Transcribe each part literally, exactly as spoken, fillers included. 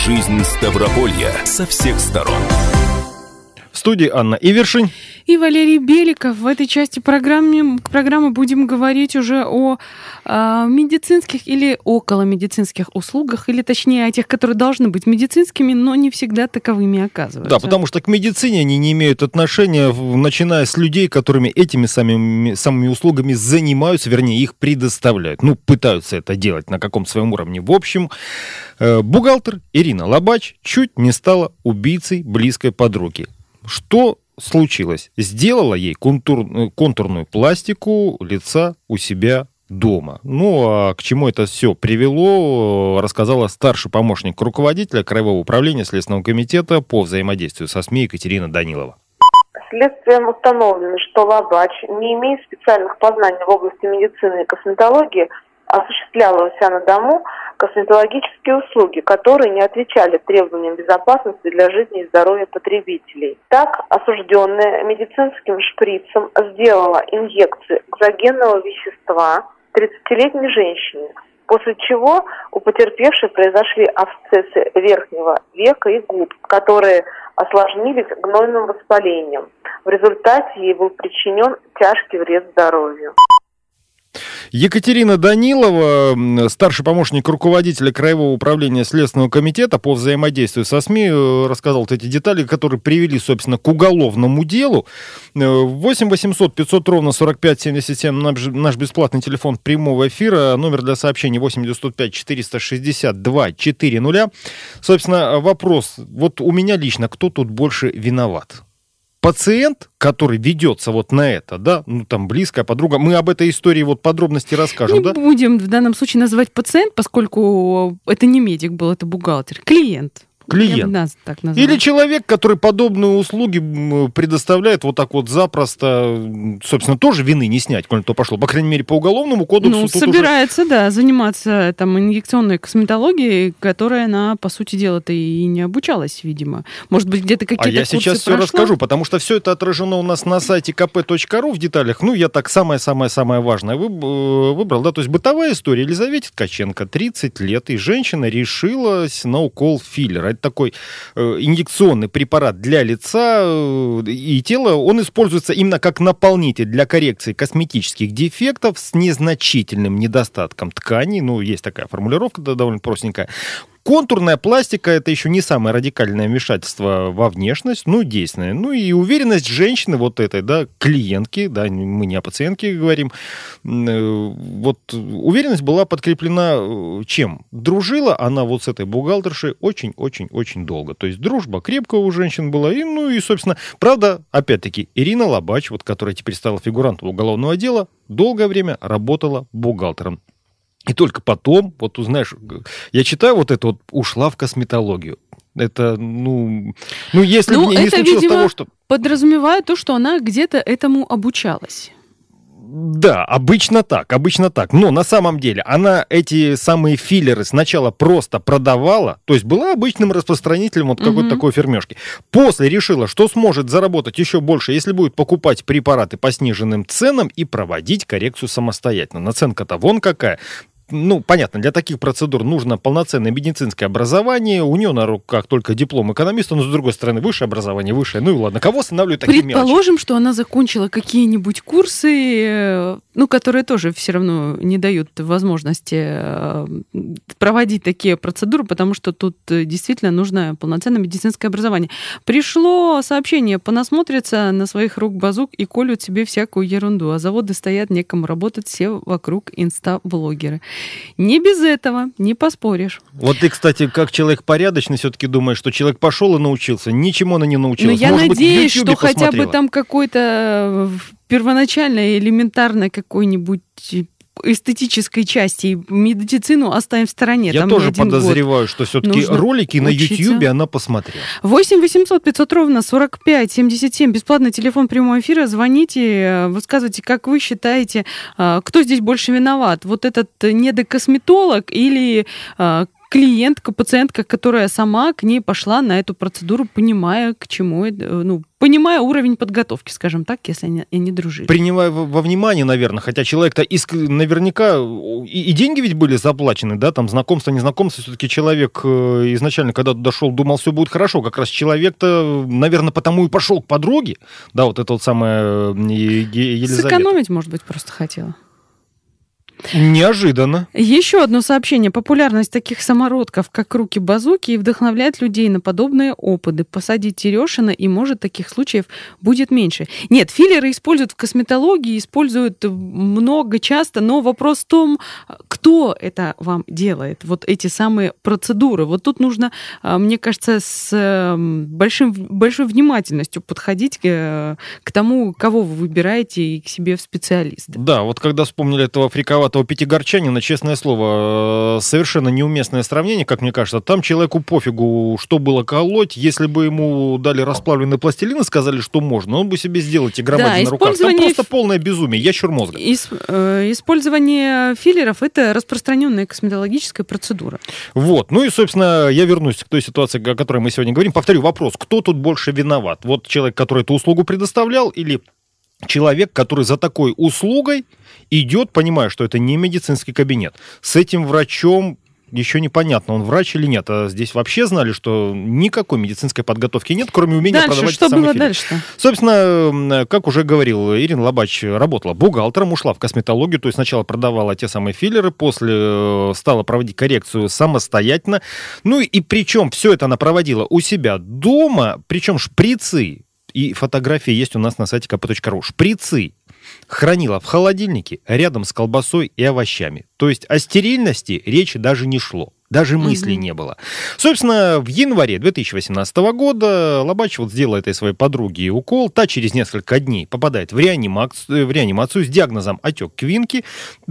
Жизнь Ставрополья со всех сторон. В студии Анна Ивершин и Валерий Беликов. В этой части программы, программы будем говорить уже о э, медицинских или околомедицинских услугах, или точнее о тех, которые должны быть медицинскими, но не всегда таковыми оказываются. Да, потому что к медицине они не имеют отношения, начиная с людей, которыми этими самыми, самыми услугами занимаются, вернее, их предоставляют. Ну, пытаются это делать на каком-то своем уровне. В общем, э, бухгалтер Ирина Лобач чуть не стала убийцей близкой подруги. Что случилось? Сделала ей контур, контурную пластику лица у себя дома. Ну, а к чему это все привело, рассказала старший помощник руководителя Краевого управления Следственного комитета по взаимодействию со СМИ Екатерина Данилова. Следствием установлено, что Лобач, не имея специальных познаний в области медицины и косметологии, осуществляла у себя на дому косметологические услуги, которые не отвечали требованиям безопасности для жизни и здоровья потребителей. Так, осужденная медицинским шприцем сделала инъекцию экзогенного вещества тридцатилетней женщине, после чего у потерпевшей произошли абсцессы верхнего века и губ, которые осложнились гнойным воспалением. В результате ей был причинен тяжкий вред здоровью. Екатерина Данилова, старший помощник руководителя Краевого управления Следственного комитета по взаимодействию со СМИ, рассказал эти детали, которые привели, собственно, к уголовному делу. восемь восемьсот пятьсот ровно сорок пять семьдесят семь наш, наш бесплатный телефон прямого эфира, номер для сообщений восемь девятьсот пять четыреста шестьдесят два четыреста. Собственно, вопрос, вот у меня лично, кто тут больше виноват? Пациент, который ведется вот на это, да, ну там близкая подруга, мы об этой истории вот подробности расскажем, не да? Не будем в данном случае называть пациент, поскольку это не медик был, это бухгалтер, клиент. Клиент. Нас так Или человек, который подобные услуги предоставляет вот так вот запросто, собственно, тоже вины не снять, коль то пошло. По крайней мере, по уголовному кодексу. Ну, тут собирается, уже... да, заниматься там инъекционной косметологией, которая она, по сути дела-то и не обучалась, видимо. Может быть, где-то какие-то А я курсы сейчас все прошла? расскажу, потому что все это отражено у нас на сайте ка пэ точка ру в деталях. Ну, я так самое-самое-самое важное выбрал, да, то есть бытовая история. Елизавете Ткаченко, тридцать лет, и женщина решилась на укол филлера. Это такой инъекционный препарат для лица и тела. Он используется именно как наполнитель для коррекции косметических дефектов с незначительным недостатком тканей. Ну, есть такая формулировка, да, довольно простенькая. Контурная пластика – это еще не самое радикальное вмешательство во внешность, но действенное. Ну и уверенность женщины, вот этой, да, клиентки, да, мы не о пациентке говорим, вот уверенность была подкреплена чем? Дружила она вот с этой бухгалтершей очень-очень-очень долго. То есть дружба крепкая у женщин была. И, ну и, собственно, правда, опять-таки, Ирина Лобач, вот, которая теперь стала фигурантом уголовного дела, долгое время работала бухгалтером. И только потом, вот узнаешь, я читаю вот это вот, ушла в косметологию. Это, ну, ну если ну, бы не это, случилось видимо, того, что... подразумевает то, что она где-то этому обучалась. Да, обычно так, обычно так. Но на самом деле она эти самые филлеры сначала просто продавала, то есть была обычным распространителем вот какой-то mm-hmm. такой фермешки. После решила, что сможет заработать еще больше, если будет покупать препараты по сниженным ценам и проводить коррекцию самостоятельно. Наценка-то вон какая. Ну, понятно, для таких процедур нужно полноценное медицинское образование. У нее на руках только диплом экономиста, но, с другой стороны, высшее образование, высшее. Ну и ладно, кого останавливают такие мелочи? Предположим, что она закончила какие-нибудь курсы, ну, которые тоже все равно не дают возможности проводить такие процедуры, потому что тут действительно нужно полноценное медицинское образование. Пришло сообщение: понасмотрятся на своих рук базук и колют себе всякую ерунду, а заводы стоят, некому работать, все вокруг инста-блогеры. Не без этого, не поспоришь. Вот ты, кстати, как человек порядочный, все-таки думаешь, что человек пошел и научился, ничему она не научилась. Но я Может надеюсь, быть, что хотя бы там какой-то первоначальной, элементарной какой-нибудь эстетической части медицину оставим в стороне. Я там тоже подозреваю, что все-таки ролики на Ютьюбе она посмотрела. восемь восемьсот пятьсот ровно сорок пять семьдесят семь. Бесплатный телефон прямого эфира. Звоните, высказывайте, как вы считаете, кто здесь больше виноват? Вот этот недокосметолог или клиентка, пациентка, которая сама к ней пошла на эту процедуру, понимая, к чему, ну, понимая уровень подготовки, скажем так, если они, они дружили. Принимая во внимание, наверное, хотя человек-то иск... наверняка и, и деньги ведь были заплачены, да, там знакомство, незнакомство, все-таки человек изначально, когда туда шел, думал, все будет хорошо, как раз человек-то, наверное, потому и пошел к подруге, да, вот это вот самое Елизавета. Сэкономить, может быть, просто хотела. Неожиданно. Еще одно сообщение. Популярность таких самородков, как руки-базуки, вдохновляет людей на подобные опыты. Посадить Терешина, и, может, таких случаев будет меньше. Нет, филлеры используют в косметологии, используют много часто, но вопрос в том, кто это вам делает, вот эти самые процедуры. Вот тут нужно, мне кажется, с большим, большой внимательностью подходить к, к тому, кого вы выбираете и к себе в специалисты. Да, вот когда вспомнили этого фриковатого пятигорчанина, честное слово, совершенно неуместное сравнение, как мне кажется. Там человеку пофигу, что было колоть. Если бы ему дали расплавленный пластилин и сказали, что можно, он бы себе сделал эти громадины да, на руках. Там просто ф... полное безумие, ящер мозга. Ис... Э, использование филлеров – это распространенная косметологическая процедура. Вот. Ну и, собственно, я вернусь к той ситуации, о которой мы сегодня говорим. Повторю вопрос, кто тут больше виноват? Вот человек, который эту услугу предоставлял, или человек, который за такой услугой идет, понимая, что это не медицинский кабинет. С этим врачом еще непонятно, он врач или нет. А здесь вообще знали, что никакой медицинской подготовки нет, кроме умения дальше, продавать что самый было филлер. Дальше-то? Собственно, как уже говорил, Ирина Лобач работала бухгалтером, ушла в косметологию, то есть сначала продавала те самые филлеры, после стала проводить коррекцию самостоятельно. Ну и причем все это она проводила у себя дома, причем шприцы, и фотографии есть у нас на сайте ка пэ точка ру, шприцы хранила в холодильнике рядом с колбасой и овощами. То есть о стерильности речи даже не шло. Даже мыслей mm-hmm. не было. Собственно, в январе две тысячи восемнадцатого года Лобач вот сделала этой своей подруге укол. Та через несколько дней попадает в реанимацию, в реанимацию с диагнозом отек квинки.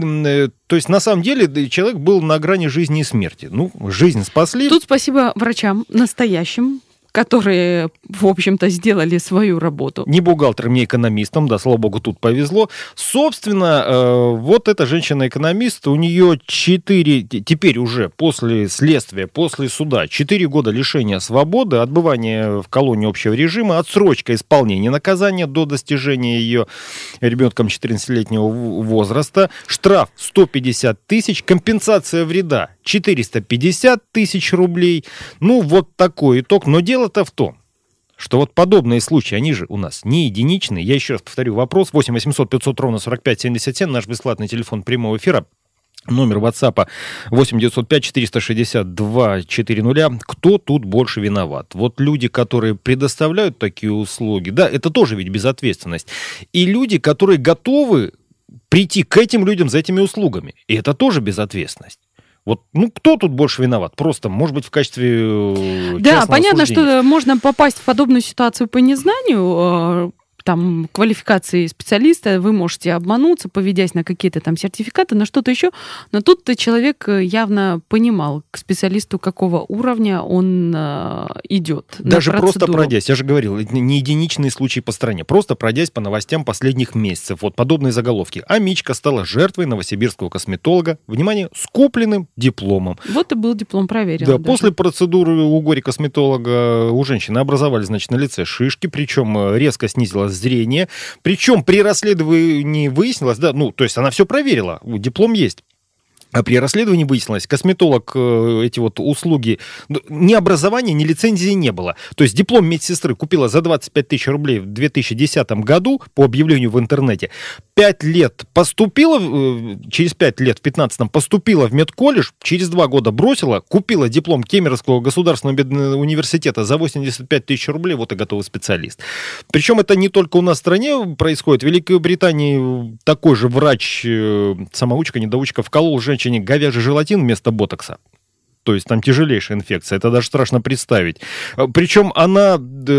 То есть, на самом деле, человек был на грани жизни и смерти. Ну, жизнь спасли. Тут спасибо врачам настоящим, которые, в общем-то, сделали свою работу. Не бухгалтерам, не экономистам, да, слава богу, тут повезло. Собственно, э, вот эта женщина-экономист, у нее четыре, теперь уже после следствия, после суда, четыре года лишения свободы, отбывание в колонии общего режима, отсрочка исполнения наказания до достижения ее ребенком четырнадцатилетнего возраста, штраф сто пятьдесят тысяч, компенсация вреда четыреста пятьдесят тысяч рублей. Ну, вот такой итог. Но дело Дело-то в том, что вот подобные случаи, они же у нас не единичные. Я еще раз повторю вопрос. восемь восемьсот пятьсот ровно сорок пять семьдесят семь, наш бесплатный телефон прямого эфира. Номер WhatsApp восемь девятьсот пять четыреста шестьдесят два четыреста. Кто тут больше виноват? Вот люди, которые предоставляют такие услуги, да, это тоже ведь безответственность. И люди, которые готовы прийти к этим людям за этими услугами. И это тоже безответственность. Вот, ну, кто тут больше виноват? Просто, может быть, в качестве Да, понятно, осуждения. Что можно попасть в подобную ситуацию по незнанию, там, квалификации специалиста, вы можете обмануться, поведясь на какие-то там сертификаты, на что-то еще. Но тут-то человек явно понимал, к специалисту какого уровня он э, идет. Даже просто пройдясь, я же говорил, не единичные случаи по стране, просто пройдясь по новостям последних месяцев. Вот подобные заголовки. Амичка стала жертвой новосибирского косметолога, внимание, с купленным дипломом. Вот и был диплом проверен. Да, даже. После процедуры у горе-косметолога у женщины образовались, значит, на лице шишки, причем резко снизилась зрение. Причем при расследовании выяснилось, да, ну, то есть она все проверила, диплом есть. А при расследовании выяснилось, косметолог эти вот услуги, ни образования, ни лицензии не было. То есть диплом медсестры купила за двадцать пять тысяч рублей в две тысячи десятом году по объявлению в интернете. Пять лет поступила, через пять лет, в пятнадцатом поступила в медколледж, через два года бросила, купила диплом Кемеровского государственного университета за восемьдесят пять тысяч рублей, вот и готовый специалист. Причем это не только у нас в стране происходит. В Великобритании такой же врач, самоучка, недоучка, вколол женщине говяжий желатин вместо ботокса. То есть там тяжелейшая инфекция, это даже страшно представить. Причем она,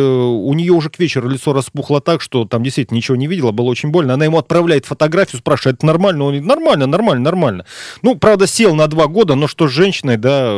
у нее уже к вечеру лицо распухло так, что там действительно ничего не видела, было очень больно. Она ему отправляет фотографию, спрашивает, это нормально? Он говорит, нормально, нормально, нормально. Ну, правда, сел на два года, но что с женщиной, да,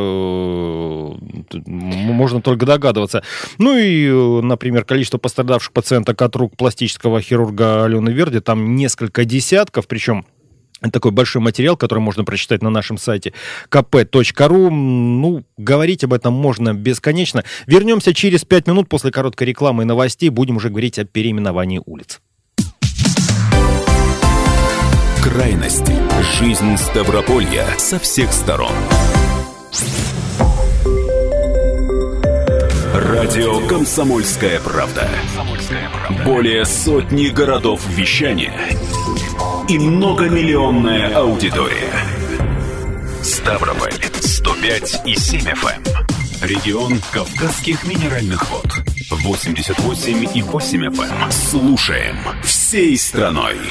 можно только догадываться. Ну и, например, количество пострадавших пациенток от рук пластического хирурга Алены Верди, там несколько десятков, причем такой большой материал, который можно прочитать на нашем сайте ка пэ точка ру. Ну, говорить об этом можно бесконечно. Вернемся через пять минут после короткой рекламы и новостей. Будем уже говорить о переименовании улиц. Крайности. Жизнь Ставрополья со всех сторон. Радио «Комсомольская правда». Более сотни городов вещания и многомиллионная аудитория. Ставрополь сто пять и семь эф эм. Регион Кавказских минеральных вод восемьдесят восемь и восемь эф эм. Слушаем всей страной.